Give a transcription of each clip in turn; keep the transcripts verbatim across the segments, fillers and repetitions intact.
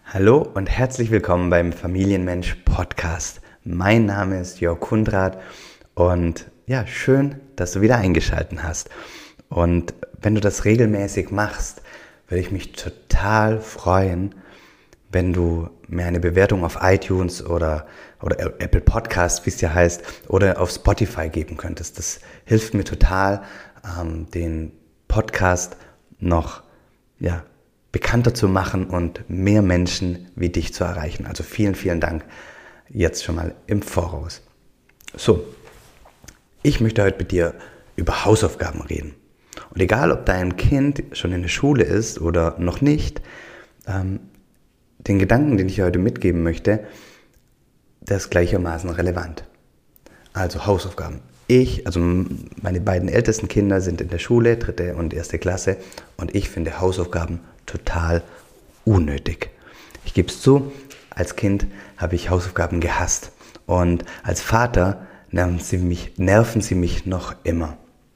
Hallo und herzlich willkommen beim Familienmensch Podcast. Mein Name ist Jörg Kundrat und ja, schön, dass du wieder eingeschaltet hast. Und wenn du das regelmäßig machst, würde ich mich total freuen, wenn du mir eine Bewertung auf iTunes oder, oder Apple Podcast, wie es ja heißt, oder auf Spotify geben könntest. Das hilft mir total, ähm, den Podcast noch ja, bekannter zu machen und mehr Menschen wie dich zu erreichen. Also vielen, vielen Dank jetzt schon mal im Voraus. So, ich möchte heute mit dir über Hausaufgaben reden. Und egal, ob dein Kind schon in der Schule ist oder noch nicht, ähm, den Gedanken, den ich heute mitgeben möchte, der ist gleichermaßen relevant. Also Hausaufgaben. Ich, also meine beiden ältesten Kinder sind in der Schule, dritte und erste Klasse, und ich finde Hausaufgaben total unnötig. Ich gebe es zu, als Kind habe ich Hausaufgaben gehasst und als Vater nerven sie mich, nerven sie mich noch immer.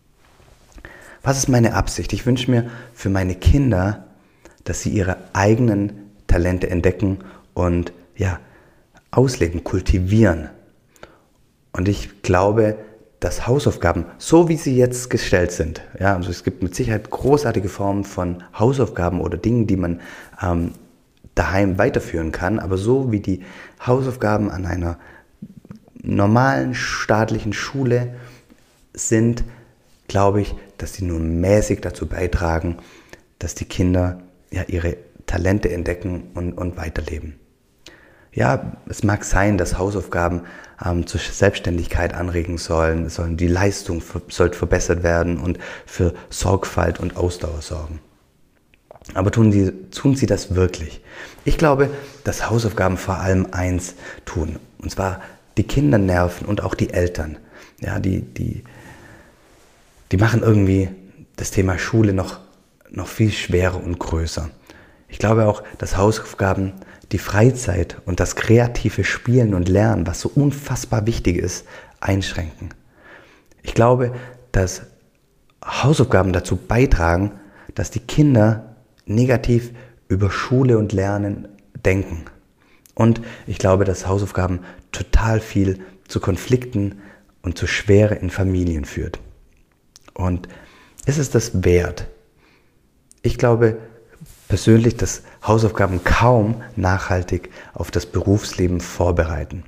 Was ist meine Absicht? Ich wünsche mir für meine Kinder, dass sie ihre eigenen Talente entdecken und ja, ausleben, kultivieren. Und ich glaube, dass Hausaufgaben, so wie sie jetzt gestellt sind, ja, also es gibt mit Sicherheit großartige Formen von Hausaufgaben oder Dingen, die man ähm, daheim weiterführen kann, aber so wie die Hausaufgaben an einer normalen staatlichen Schule sind, glaube ich, dass sie nur mäßig dazu beitragen, dass die Kinder ja ihre Talente entdecken und, und weiterleben. Ja, es mag sein, dass Hausaufgaben ähm, zur Selbstständigkeit anregen sollen, sollen die Leistung für, sollte verbessert werden und für Sorgfalt und Ausdauer sorgen. Aber tun, die, tun sie das wirklich? Ich glaube, dass Hausaufgaben vor allem eins tun, und zwar die Kinder nerven und auch die Eltern. Ja, die, die, die machen irgendwie das Thema Schule noch, noch viel schwerer und größer. Ich glaube auch, dass Hausaufgaben die Freizeit und das kreative Spielen und Lernen, was so unfassbar wichtig ist, einschränken. Ich glaube, dass Hausaufgaben dazu beitragen, dass die Kinder negativ über Schule und Lernen denken. Und ich glaube, dass Hausaufgaben total viel zu Konflikten und zu Schwere in Familien führt. Und ist es das wert? Ich glaube persönlich, dass Hausaufgaben kaum nachhaltig auf das Berufsleben vorbereiten.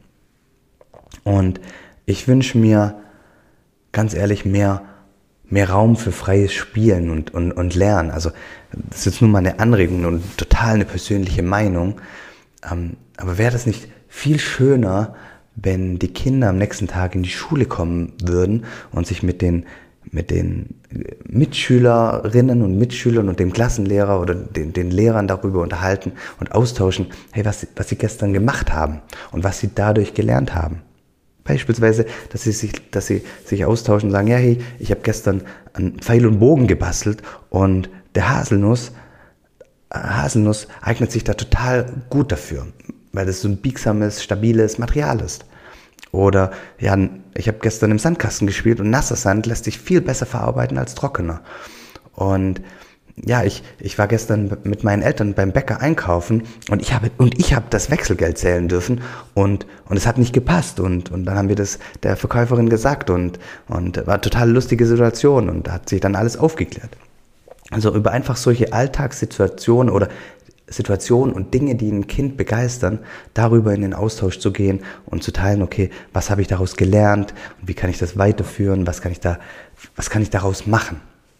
Und ich wünsche mir, ganz ehrlich, mehr, mehr Raum für freies Spielen und, und, und Lernen. Also das ist jetzt nur mal eine Anregung und total eine persönliche Meinung. Ähm, aber wäre das nicht viel schöner, wenn die Kinder am nächsten Tag in die Schule kommen würden und sich mit den mit den Mitschülerinnen und Mitschülern und dem Klassenlehrer oder den, den Lehrern darüber unterhalten und austauschen, hey, was, was sie gestern gemacht haben und was sie dadurch gelernt haben. Beispielsweise, dass sie sich, dass sie sich austauschen und sagen, ja, hey, ich habe gestern einen Pfeil und Bogen gebastelt und der Haselnuss, äh, Haselnuss eignet sich da total gut dafür, weil das so ein biegsames, stabiles Material ist. Oder ja, ich habe gestern im Sandkasten gespielt und nasser Sand lässt sich viel besser verarbeiten als trockener. Und ja, ich, ich war gestern mit meinen Eltern beim Bäcker einkaufen und ich habe und ich habe das Wechselgeld zählen dürfen und und es hat nicht gepasst und und dann haben wir das der Verkäuferin gesagt und und war eine total lustige Situation und da hat sich dann alles aufgeklärt. Also über einfach solche Alltagssituationen oder Situationen und Dinge, die ein Kind begeistern, darüber in den Austausch zu gehen und zu teilen, okay, was habe ich daraus gelernt und wie kann ich das weiterführen, was kann ich da, was kann ich daraus machen?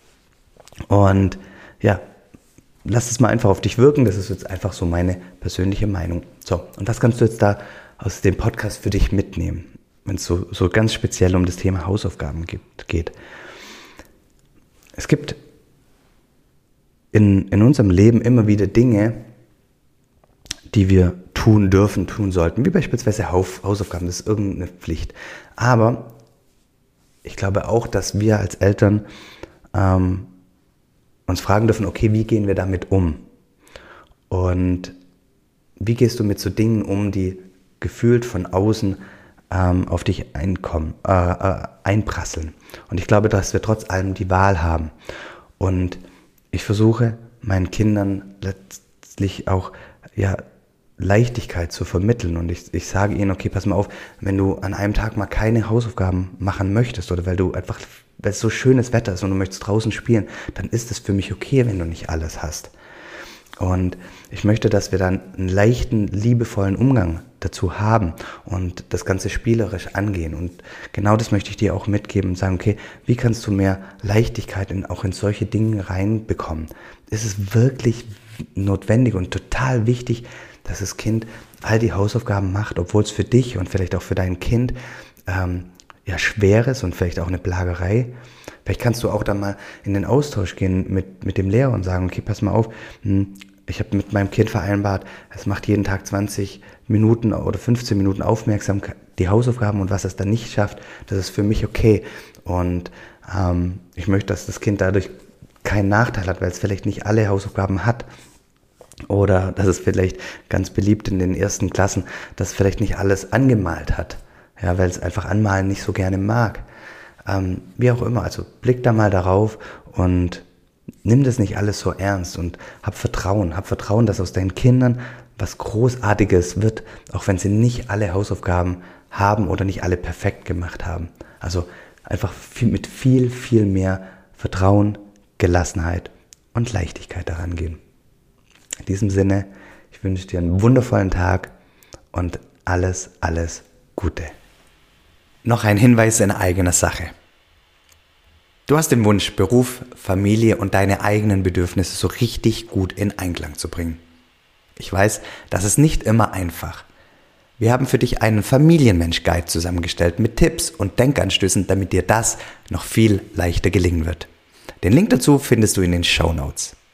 Und ja, lass es mal einfach auf dich wirken, das ist jetzt einfach so meine persönliche Meinung. So, und was kannst du jetzt da aus dem Podcast für dich mitnehmen, wenn es so, so ganz speziell um das Thema Hausaufgaben gibt, geht? Es gibt In, in unserem Leben immer wieder Dinge, die wir tun dürfen, tun sollten, wie beispielsweise Hausaufgaben, das ist irgendeine Pflicht. Aber ich glaube auch, dass wir als Eltern ähm, uns fragen dürfen, okay, wie gehen wir damit um? Und wie gehst du mit so Dingen um, die gefühlt von außen ähm, auf dich einkommen, äh, äh, einprasseln? Und ich glaube, dass wir trotz allem die Wahl haben. Und ich versuche meinen Kindern letztlich auch ja, Leichtigkeit zu vermitteln. Und ich, ich sage ihnen, okay, pass mal auf, wenn du an einem Tag mal keine Hausaufgaben machen möchtest oder weil du einfach, weil es so schönes Wetter ist und du möchtest draußen spielen, dann ist es für mich okay, wenn du nicht alles hast. Und ich möchte, dass wir dann einen leichten, liebevollen Umgang dazu haben und das Ganze spielerisch angehen. Und genau das möchte ich dir auch mitgeben und sagen, okay, wie kannst du mehr Leichtigkeit in, auch in solche Dinge reinbekommen? Es ist wirklich notwendig und total wichtig, dass das Kind all die Hausaufgaben macht, obwohl es für dich und vielleicht auch für dein Kind ähm, ja schwer ist und vielleicht auch eine Plagerei. Vielleicht kannst du auch da mal in den Austausch gehen mit, mit dem Lehrer und sagen, okay, pass mal auf, ich habe mit meinem Kind vereinbart, es macht jeden Tag zwanzig Minuten oder fünfzehn Minuten aufmerksam die Hausaufgaben und was es dann nicht schafft, das ist für mich okay. Und ähm, ich möchte, dass das Kind dadurch keinen Nachteil hat, weil es vielleicht nicht alle Hausaufgaben hat. Oder dass es vielleicht ganz beliebt in den ersten Klassen, dass es vielleicht nicht alles angemalt hat, ja, weil es einfach Anmalen nicht so gerne mag. Ähm, wie auch immer, also blick da mal darauf und nimm das nicht alles so ernst und hab Vertrauen, hab Vertrauen, dass aus deinen Kindern was Großartiges wird, auch wenn sie nicht alle Hausaufgaben haben oder nicht alle perfekt gemacht haben. Also einfach viel, mit viel, viel mehr Vertrauen, Gelassenheit und Leichtigkeit daran gehen. In diesem Sinne, ich wünsche dir einen wundervollen Tag und alles, alles Gute. Noch ein Hinweis in eigener Sache. Du hast den Wunsch, Beruf, Familie und deine eigenen Bedürfnisse so richtig gut in Einklang zu bringen. Ich weiß, das ist nicht immer einfach. Wir haben für dich einen Familienmensch-Guide zusammengestellt mit Tipps und Denkanstößen, damit dir das noch viel leichter gelingen wird. Den Link dazu findest du in den Shownotes.